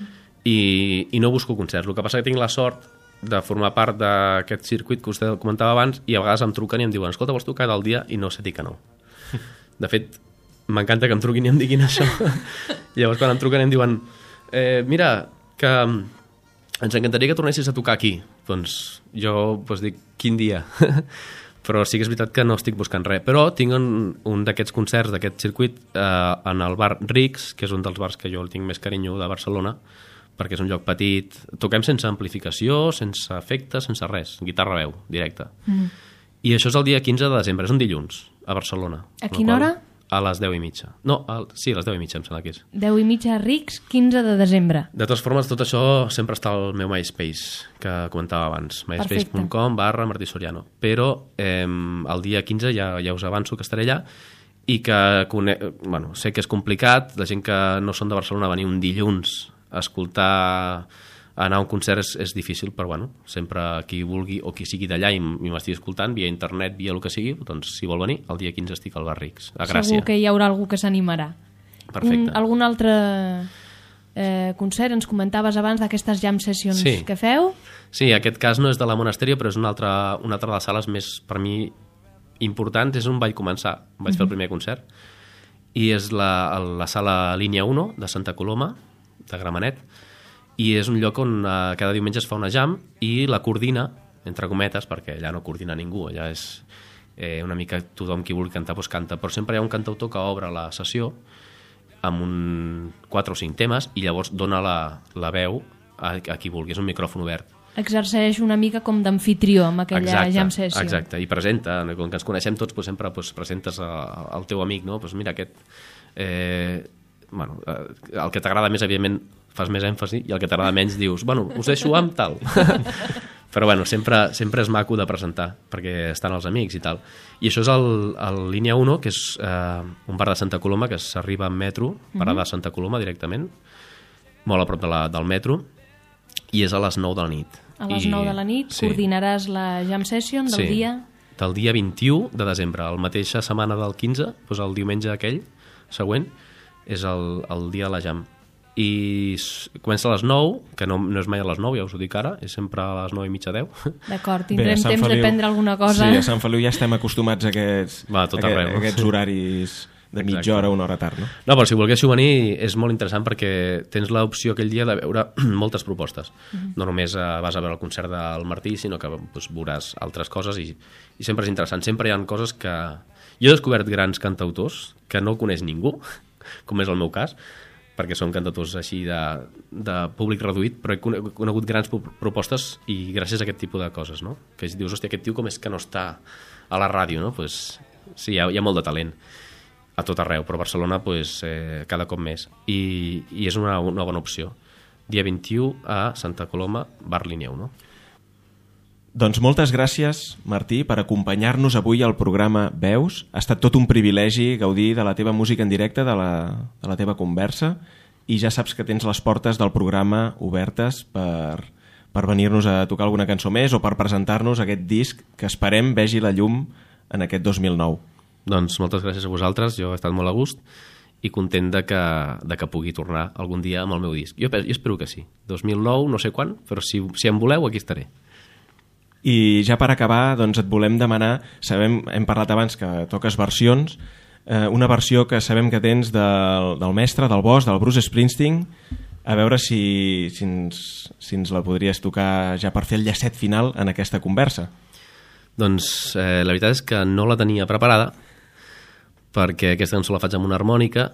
i no busco concerts. El que passa que tinc la sort de formar part d'aquest circuit que vostè comentava abans i a vegades em truquen i em diuen escolta, vols tocar del dia? I no sé dir que no. De fet, m'encanta que em truquin i em diguin això. Llavors quan em truquen i em diuen mira, que ens encantaria que tornessis a tocar aquí. Doncs jo dic, quin dia? Però sí que és veritat que no estic buscant res. Però tinc un d'aquests concerts d'aquest circuit en el bar Rix, que és un dels bars que jo el tinc més carinyo de Barcelona, perquè és un lloc petit. Toquem sense amplificació, sense efectes, sense res. Guitarra-veu, directe. I això és el dia 15 de desembre, és un dilluns, a Barcelona. A quina hora? A les 10:30. No, sí, a les 10:30 em sembla que és. 10:30 a Rix, 15 de desembre. De totes formes, tot això sempre està al meu MySpace, que comentava abans. myspace.com/Martí Soriano. Però el dia 15 ja us avanço que estaré allà i que sé que és complicat, la gent que no són de Barcelona venir un dilluns a escoltar, a anar a un concert és difícil, però bueno, sempre qui vulgui o qui sigui d'allà i m'estigui escoltant via internet, via el que sigui, doncs si vol venir, el dia 15 estic al bar Rix, a Gràcia. Segur que hi haurà algú que s'animarà. Perfecte. Algun altre concert? Ens comentaves abans d'aquestes jam sessions que feu? Sí, aquest cas no és de la Monasterio, però és una altra de les sales més, per mi, importants. És on vaig començar, vaig fer el primer concert, i és la sala Línia 1 de Santa Coloma, de Gramenet, i és un lloc on cada diumenge es fa una jam i la coordina, entre cometes, perquè allà no coordina ningú, allà és una mica tothom qui vulgui cantar doncs canta, però sempre hi ha un cantautor que obre la sessió amb 4 o 5 temes i llavors dona la veu a qui vulgui, és un micròfon obert. Exerceix una mica com d'amfitrió amb aquella jam sessió. Exacte, i presenta, com que ens coneixem tots, sempre presentes al teu amic, no? Mira aquest... el que t'agrada més, evidentment, fas més èmfasi, i el que t'agrada menys dius, us deixo amb tal. Però sempre és maco de presentar, perquè estan els amics i tal. I això és el Línia 1, que és un bar de Santa Coloma, que s'arriba en metro, parada a Santa Coloma directament, molt a prop del metro, i és a les 9 de la nit. A les 9 de la nit coordinaràs la jam session del dia... Del dia 21 de desembre, la mateixa setmana del 15, doncs el diumenge aquell següent, és el dia de la jam. I comença a les 9, que no és mai a les 9, ja us ho dic ara, és sempre a les 9:30, 10. D'acord, tindrem temps de prendre alguna cosa. Sí, a Sant Feliu ja estem acostumats a aquests horaris de mitja hora, una hora tard, no? No, però si volguéssiu venir és molt interessant perquè tens l'opció aquell dia de veure moltes propostes. No només vas a veure el concert del Martí, sinó que veuràs altres coses i sempre és interessant. Sempre hi ha coses que... Jo he descobert grans cantautors que no coneix ningú, com és el meu cas, perquè són cantautors així de públic reduït, però he conegut grans propostes i gràcies a aquest tipus de coses, no? Que dius, hòstia, aquest tio com és que no està a la ràdio, no? Pues, sí, hi ha molt de talent a tot arreu, però a Barcelona cada cop més. I és una bona opció. Dia 21 a Santa Coloma, bar Línia 1. Doncs moltes gràcies, Martí, per acompanyar-nos avui al programa Veus. Ha estat tot un privilegi gaudir de la teva música en directe, de la teva conversa, i ja saps que tens les portes del programa obertes per venir-nos a tocar alguna cançó més o per presentar-nos aquest disc que esperem vegi la llum en aquest 2009. Doncs moltes gràcies a vosaltres, jo he estat molt a gust i content de que pugui tornar algun dia amb el meu disc. Jo espero que sí. 2009, no sé quan, però si em voleu, aquí estaré. I ja per acabar, doncs et volem demanar, hem parlat abans que toques versions, una versió que sabem que tens del mestre, del boss, del Bruce Springsteen, a veure si ens la podries tocar ja per fer el llacet final en aquesta conversa. Doncs la veritat és que no la tenia preparada, perquè aquesta cançó la faig amb una harmònica.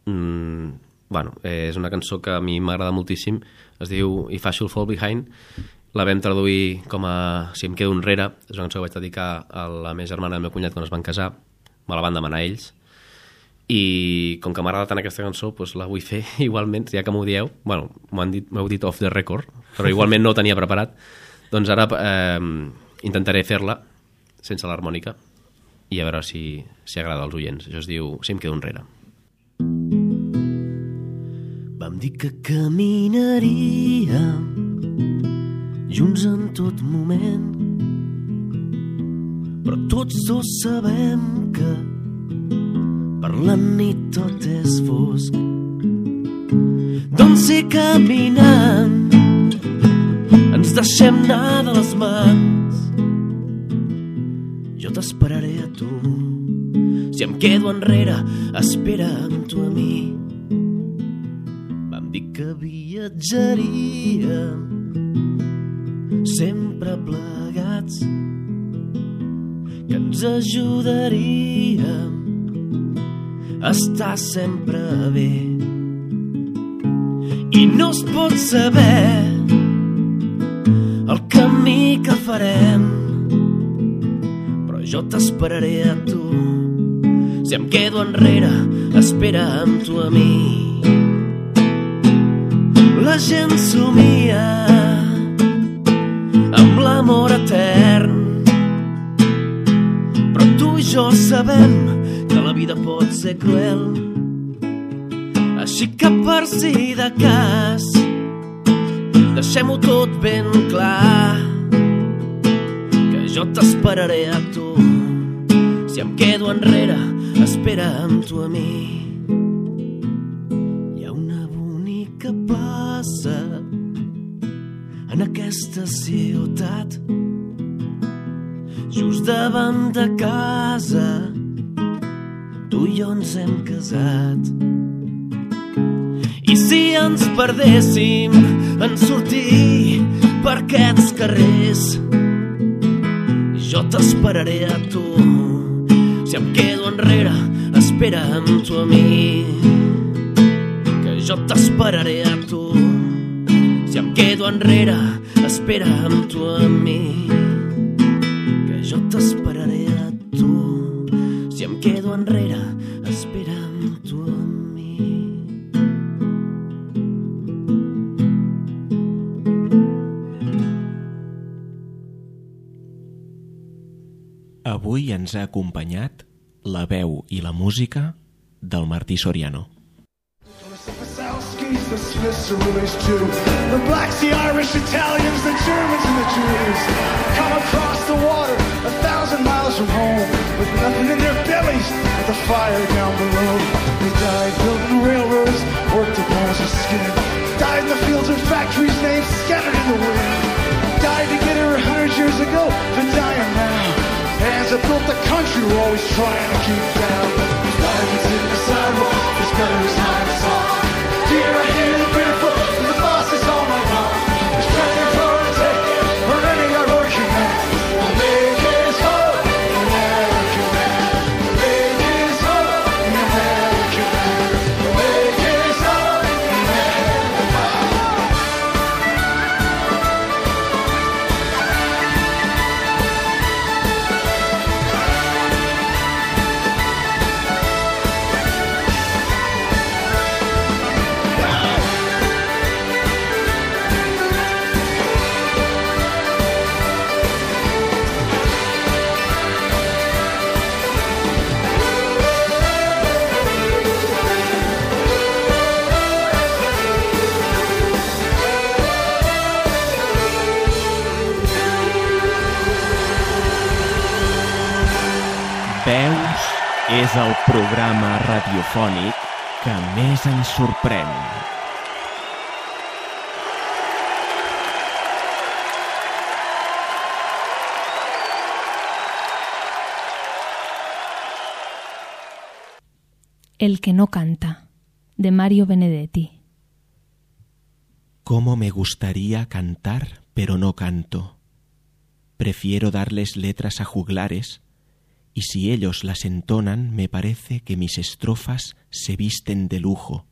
És una cançó que a mi m'agrada moltíssim, es diu If I Should Fall Behind. La vam traduir com a Si em quedo enrere. És una cançó que vaig dedicar a la meva germana i al meu cunyat quan es van casar. Me la van demanar ells. I com que m'agrada tant aquesta cançó, doncs la vull fer igualment, ja que m'ho dieu. Bueno, m'heu dit off the record, però igualment no ho tenia preparat. Doncs ara intentaré fer-la sense l'harmònica i a veure si agrada als oients. Això es diu Si em quedo enrere. Vam dir que caminaríem junts en tot moment, però tots dos sabem que per la nit tot és fosc. Doncs si caminant ens deixem anar de les mans, jo t'esperaré a tu. Si em quedo enrere, espera amb tu a mi. Vam dir que viatjaríem sempre plegats, que ens ajudaríem a estar sempre bé. I no es pot saber el camí que farem, però jo t'esperaré a tu. Si em quedo enrere, espera amb tu a mi. La gent somia amb l'amor etern, però tu i jo sabem que la vida pot ser cruel. Així que per si de cas deixem-ho tot ben clar, que jo t'esperaré a tu. Si em quedo enrere, espera amb tu a mi. Hi ha una bonica plaça en aquesta ciutat, just davant de casa, tu i jo ens hem casat. I si ens perdéssim en sortir per aquests carrers, jo t'esperaré a tu. Si em quedo enrere, espera amb tu a mi, que jo t'esperaré a tu. Si em quedo enrere, espera amb tu a mi, que jo t'esperaré a tu. Si em quedo enrere, espera amb tu a mi. Avui ens ha acompanyat la veu i la música del Martí Soriano. The Smiths, the Ruleys too, the Blacks, the Irish, Italians, the Germans and the Jews come across the water 1,000 miles from home with nothing in their bellies but the fire down below. They died building railroads, worked the balls of skin, died in the fields and factories, names scattered in the wind, died to get here 100 years ago, been dying now. Hands that built the country were always trying to keep down. There's diamonds in the sidewalk, there's gutters on the song. Here I hear the barefoot and the boss is all my mom. There's plenty for to take for any working man. We'll make his home an American man. We'll make his home an American man. We'll make his home an American man. Veus és el programa radiofònic que més ens sorprèn. El que no canta, de Mario Benedetti. Cómo me gustaría cantar, pero no canto. Prefiero darles letras a juglares, y si ellos las entonan, me parece que mis estrofas se visten de lujo.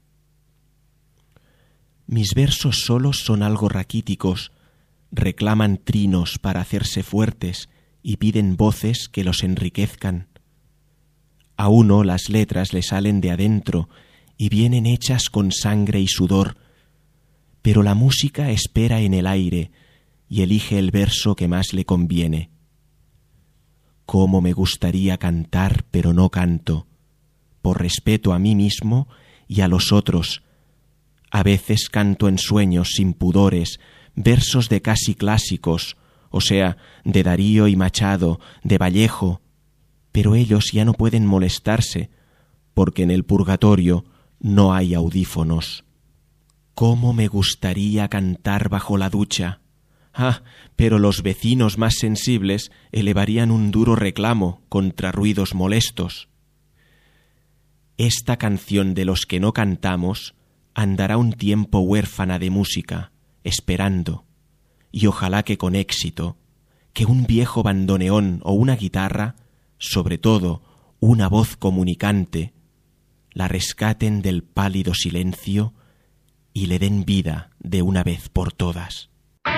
Mis versos solos son algo raquíticos, reclaman trinos para hacerse fuertes y piden voces que los enriquezcan. A uno las letras le salen de adentro y vienen hechas con sangre y sudor, pero la música espera en el aire y elige el verso que más le conviene. Cómo me gustaría cantar, pero no canto, por respeto a mí mismo y a los otros. A veces canto en sueños sin pudores, versos de casi clásicos, o sea, de Darío y Machado, de Vallejo, pero ellos ya no pueden molestarse, porque en el purgatorio no hay audífonos. Cómo me gustaría cantar bajo la ducha. Ah, pero los vecinos más sensibles elevarían un duro reclamo contra ruidos molestos. Esta canción de los que no cantamos andará un tiempo huérfana de música, esperando, y ojalá que con éxito, que un viejo bandoneón o una guitarra, sobre todo una voz comunicante, la rescaten del pálido silencio y le den vida de una vez por todas.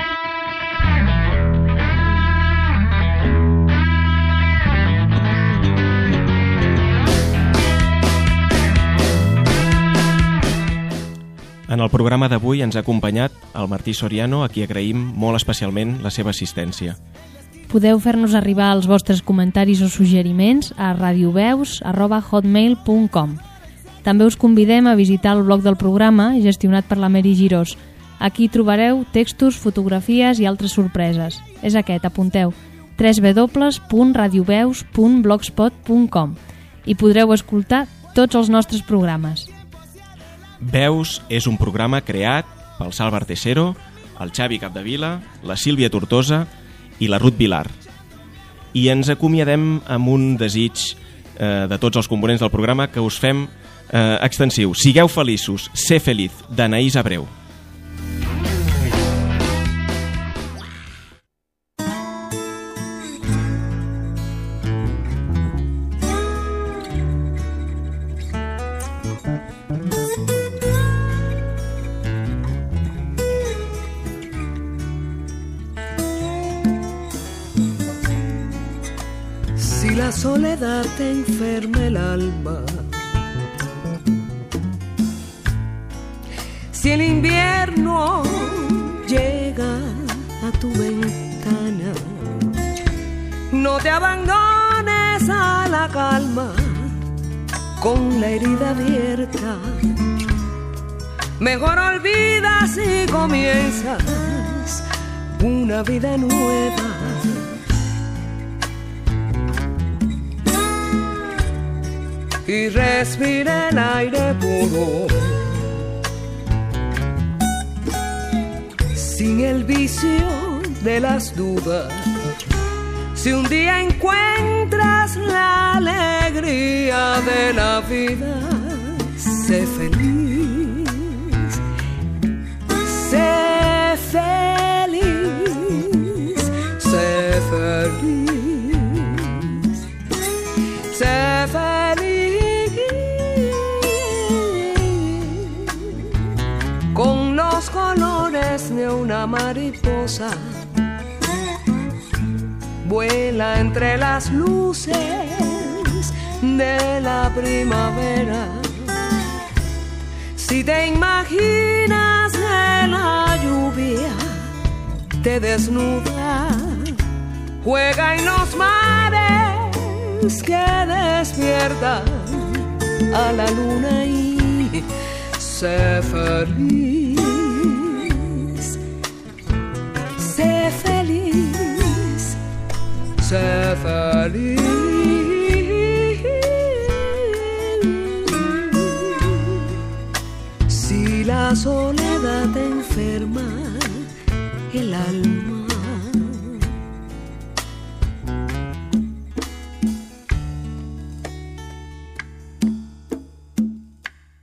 En el programa d'avui ens ha acompanyat el Martí Soriano, a qui agraïm molt especialment la seva assistència. Podeu fer-nos arribar els vostres comentaris o suggeriments a radioveus@hotmail.com. També us convidem a visitar el blog del programa, gestionat per la Mary Girós. Aquí trobareu textos, fotografies i altres sorpreses. És aquest, apunteu, www.radioveus.blogspot.com, i podreu escoltar tots els nostres programes. Veus és un programa creat pel Salva Artesero, el Xavi Capdevila, la Sílvia Tortosa i la Ruth Vilar. I ens acomiadem amb un desig de tots els components del programa que us fem extensiu. Sigueu feliços, sé feliz, d'Anaïs Abreu. Si la soledad te enferma el alma, si el invierno llega a tu ventana, no te abandones a la calma con la herida abierta. Mejor olvidas y comienzas una vida nueva. Y respira el aire puro, sin el vicio de las dudas. Si un día encuentras la alegría de la vida, sé feliz, sé feliz, sé feliz, sé feliz. Con los colores de una mariposa, vuela entre las luces de la primavera. Si te imaginas que la lluvia te desnuda, juega en los mares que despiertan a la luna y sé feliz, sé feliz, sé feliz. Si la soledad te enferma el alma,